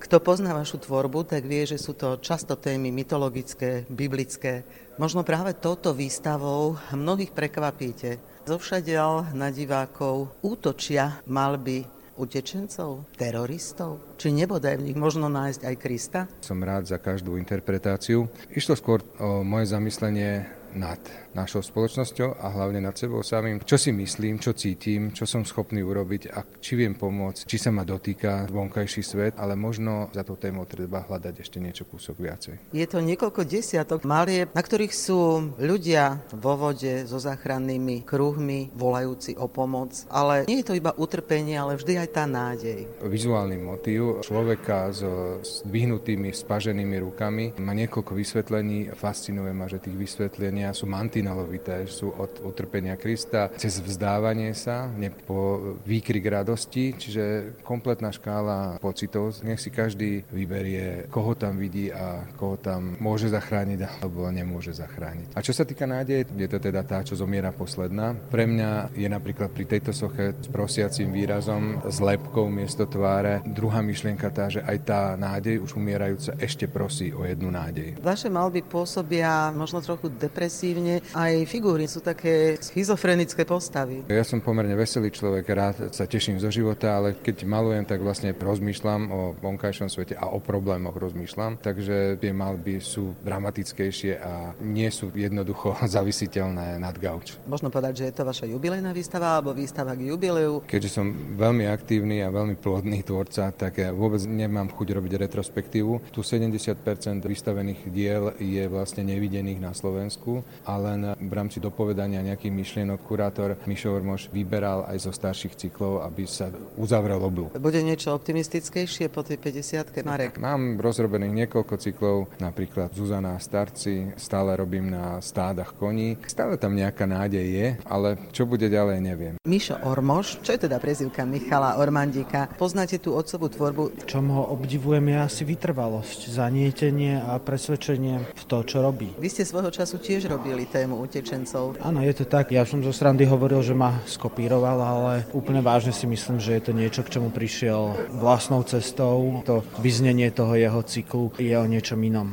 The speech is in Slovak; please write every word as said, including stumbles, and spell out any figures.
Kto pozná vašu tvorbu, tak vie, že sú to často témy mytologické, biblické. Možno práve touto výstavou mnohých prekvapíte. Zovšadiaľ na divákov útočia malby utečencov, teroristov? Či nebodaj v nich možno nájsť aj Krista? Som rád za každú interpretáciu. Išlo skôr o moje zamyslenie nad našou spoločnosťou a hlavne nad sebou samým. Čo si myslím, čo cítim, čo som schopný urobiť a či viem pomôcť, či sa ma dotýka vonkajší svet, ale možno za tú tému treba hľadať ešte niečo kúsok viacej. Je to niekoľko desiatok malieb, na ktorých sú ľudia vo vode so záchrannými kruhmi, volajúci o pomoc, ale nie je to iba utrpenie, ale vždy aj tá nádej. Vizuálny motív človeka so zdvihnutými, spaženými rukami má niekoľko vysvetlení. Fascinuje ma, že tých vysvetlení sú mantinelovité, sú od utrpenia Krista cez vzdávanie sa, po výkrik radosti, čiže kompletná škála pocitov. Nech si každý vyberie, koho tam vidí a koho tam môže zachrániť alebo nemôže zachrániť. A čo sa týka nádeje, je to teda tá, čo zomiera posledná. Pre mňa je napríklad pri tejto soche s prosiacím výrazom, s lepkou miesto tváre. Druhá myšlienka tá, že aj tá nádej už umierajúca ešte prosí o jednu nádej. Vaše malby pôsobia možno trochu depresívne. Aj figúry sú také schizofrenické postavy. Ja som pomerne veselý človek, rád sa teším zo života, ale keď malujem, tak vlastne rozmýšľam o vonkajšom svete a o problémoch rozmýšľam. Takže tie malby sú dramatickejšie a nie sú jednoducho zavisiteľné nad gauč. Možno povedať, že je to vaša jubilejná výstava alebo výstava k jubileu. Keďže som veľmi aktívny a veľmi plodný tvorca, tak ja vôbec nemám chuť robiť retrospektívu. Tu sedemdesiat percent vystavených diel je vlastne nevidených na Slovensku. A len v rámci dopovedania nejakých myšlienok kurátor Mišo Ormoš vyberal aj zo starších cyklov, aby sa uzavrel oblúk. Bude niečo optimistickejšie po tej päťdesiatke, Marek? Mám rozrobených niekoľko cyklov, napríklad Zuzana a starci, stále robím na stádach koní. Stále tam nejaká nádej je, ale čo bude ďalej, neviem. Mišo Ormoš, čo je teda prezývka Michala Ormandíka? Poznáte tú otcovú tvorbu? V čom ho obdivujem je asi vytrvalosť, zanietenie a presvedčenie v to, čo robí. Vy ste svojho času tiež robili tému utečencov. Áno, je to tak. Ja som zo srandy hovoril, že ma skopíroval, ale úplne vážne si myslím, že je to niečo, k čomu prišiel vlastnou cestou. To vyznenie toho jeho cyklu je o niečom inom.